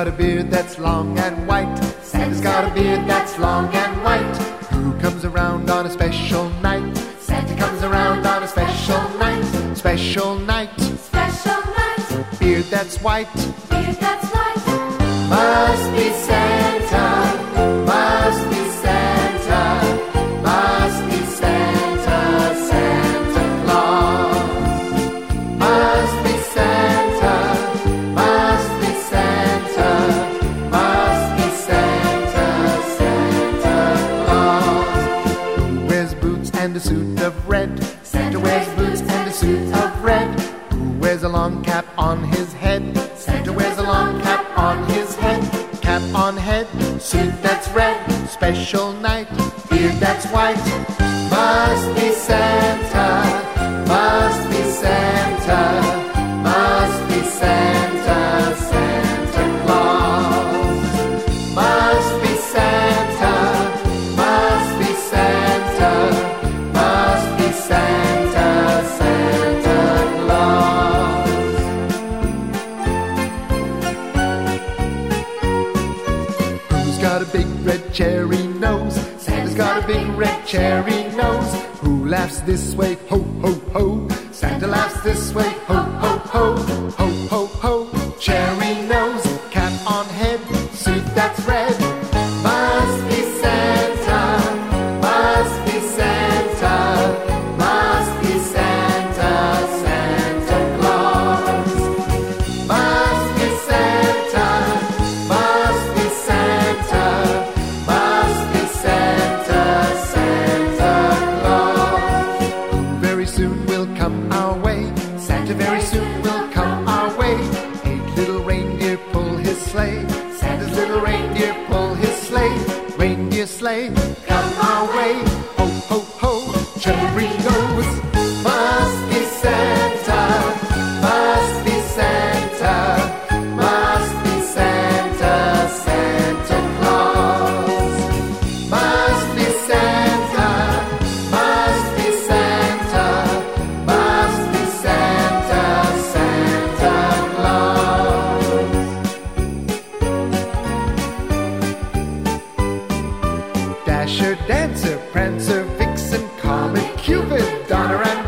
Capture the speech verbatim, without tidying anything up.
got a beard that's long and white? Santa's got a beard that's long and white. Who comes around on a special night? Santa comes around on a special night. Special night. Special night. Beard that's white. Beard that's white. Must be Santa. Must be Santa. Must be Santa. Santa Claus. Must be Santa. Must be Santa. Must be Santa. Santa Claus. Who wears boots and a suit of red? Santa wears boots and a suit of red. Who wears a long cap on his head? Santa wears a long cap on his head. Cap on head, suit that's red. Special night, beard that's white. Must be Santa. Must be Santa. Must be Santa. Santa Claus. Must be Santa. Must be Santa. Must be Santa. Santa Claus. Who's got a big red cherry nose? Santa's got a big red cherry nose. Who laughs this way? Ho, ho, ho. Santa laughs this way. Ho, ho, ho. Ho, ho, ho. Cherry nose, cap on head, suit that's red. Must be Santa. Must be Santa. Must be Santa. Santa Claus. Must be Santa. Must be Santa. Must be Santa. Santa Claus. Very soon will come our way. Santa very soon will come our way. Eight little reindeer pull his sleigh. Santa's little reindeer pull his sleigh. Reindeer sleigh, come our way. Ho, ho, ho, cherry nose. Must be Santa. Must be Santa. Must be Santa. Santa Claus. Must be Santa. Must be Santa. Must be Santa. Santa Claus. Dasher, Dancer, Prancer, Vixen, Comet, Cupid, Donner and